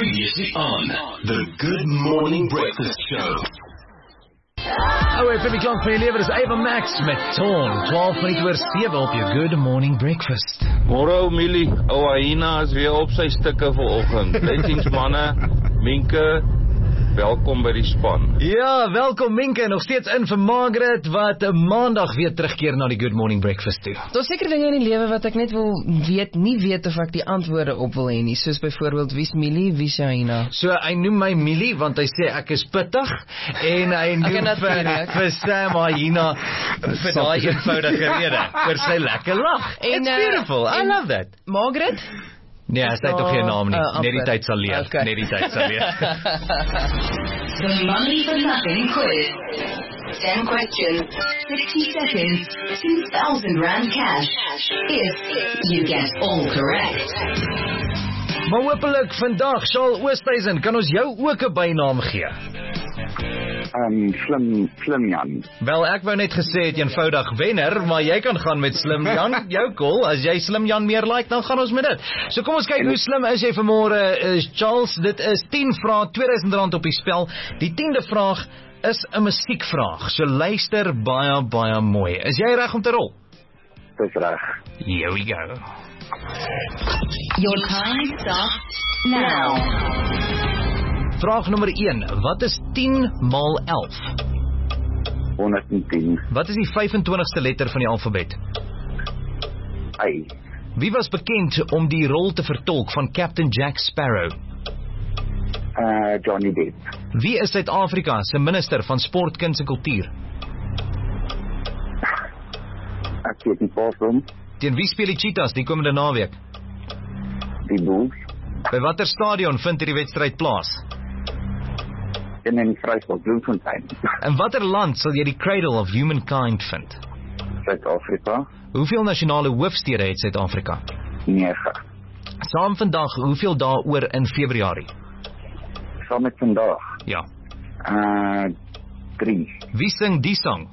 Previously on the Good Morning Breakfast Show. FM klank van je leven, is Ava Max met Toon. 12 minuten oor 7 op je Good Morning Breakfast. Môre Millie, Ouahina is weer op sy stukke vanoggend. Blessings manne, Minke, welkom by die span. Ja, welkom Minke, nog steeds in vir Margaret, wat maandag weer terugkeer na die Good Morning Breakfast toe. Daar's seker dinge in die lewe wat ek net wil weet, nie weet of ek die antwoorde op wil hê nie, soos byvoorbeeld wie's Millie, wie's Jaina. So hy noem my Millie, want hy sê ek is pittig, en hy noem vir Sam Jaina vir daai eenvoudige rede, vir sy lekker lag. It's beautiful, I love that. Margaret? Nee, sy het toch geen naam nie, net die tyd sal leer, Okay. net die tyd sal leer. The Money for Nothing quiz. 10 questions, 60 seconds, 2,000 Rand cash. If you get all correct. Maar hopelik vandag, Charles Oosthuizen, kan ons jou ook 'n bynaam gee? Slim Jan. Wel, ek wou net gesê het eenvoudig wenner, maar jy kan gaan met Slim Jan, jou call. As jy Slim Jan meer like, dan gaan ons met dit. So kom ons kyk hoe slim is jy vanmôre, Charles. Dit is 10 vrae, R2000 op die spel. Die 10de vraag is 'n musiekvraag. So luister baie mooi. Is jy reg om te rol? Dis reg. Here we go. Your time starts now. Vraag nommer 1. Wat is 10 maal 11? 110. Wat is die 25ste letter van die alfabet? Ai. Wie was bekend om die rol te vertolk van Captain Jack Sparrow? Johnny Depp. Wie is Suid-Afrika se minister van sport, kuns en kultuur? Ek weet nie pas. Teen wie speel die Cheetahs die komende naweek? Die Bulls. By watter stadion vind hierdie wedstryd plaas? In Vrystaat, Bloemfontein. In watter land sal jy die Cradle of Humankind vind? Suid-Afrika. Hoeveel nasionale hoofstede het Suid-Afrika? 9. Saam vandag, hoeveel dae oor in Februarie? Saam met vandag. Ja. 3. Wie sing die sang?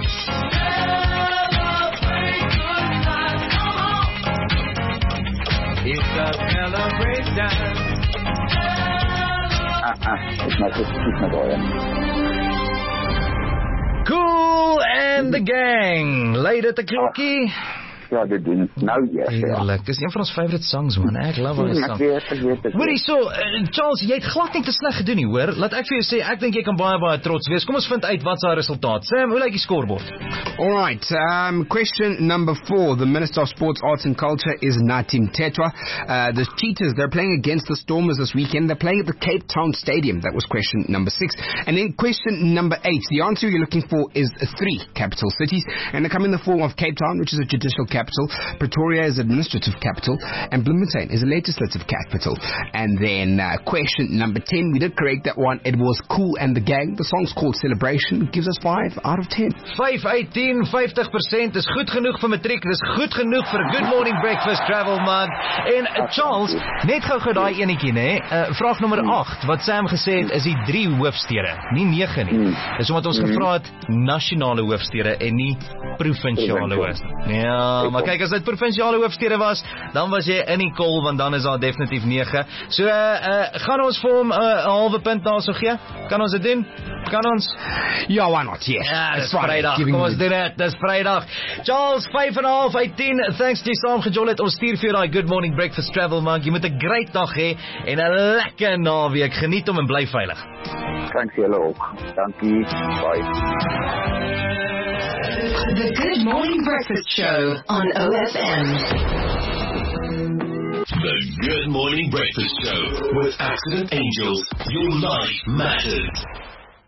It's a celebration. It's not oor. Cool and the Gang. Lei dit 'n klokkie? Ja, dit doen. Nou ja. Heerlik, dis een van ons favorite songs man, ek love daai song. Ek weet. Hoorie, so, Charles, jy het glad nie te sleg gedoen nie, hoor. Laat ek vir jou sê, ek dink jy kan baie trots wees. Kom ons vind uit wat sy resultaat. Sam, hoe lyk die scorebord? Alright, question number 4. The Minister of Sports, Arts and Culture is Natim Tetwa. The Cheetahs, they're playing against the Stormers this weekend. They're playing at the Cape Town Stadium. That was question number 6. And then question number 8. The answer you're looking for is 3 capital cities. And they come in the form of Cape Town, which is a judicial capital. Pretoria is administrative capital. And Bloemfontein is a legislative capital. And then question number 10. We did correct that one. It was Cool and the Gang. The song's called Celebration. It gives us 5 out of 10. 5 uit 10, 50% is goed genoeg vir matriek, dis goed genoeg vir Good Morning Breakfast Travel Mug. En Charles, net gou daai enetjie, né? Vraag nommer 8, wat Sam gesê het is die 3 hoofstede, nie 9 nie. Dis omdat ons gevra het nasionale hoofstede en nie provinsiale hoofstede. Ja, maar kyk, as dit provinsiale hoofstede was, dan was jy in die kol, want dan is daar definitief 9. So, gaan ons vir hom 'n halwe punt daarso gee? Kan ons dit doen? Kan ons? Yeah, why not? Yes. Ja, dis Vrydag. Kom ons doen dit. Dis Vrydag. Charles, 5,5 uit 10. Thanks jy saam gejol het. Ons stuur vir jou daai Good Morning Breakfast Travel Mug. Jy moet 'n great dag hê en 'n lekker naweek. Geniet hom en bly veilig. Dank julle ook. Dankie. Bye. The Good Morning Breakfast Show on OFM. The Good Morning Breakfast Show with Accident Angels. Your life matters.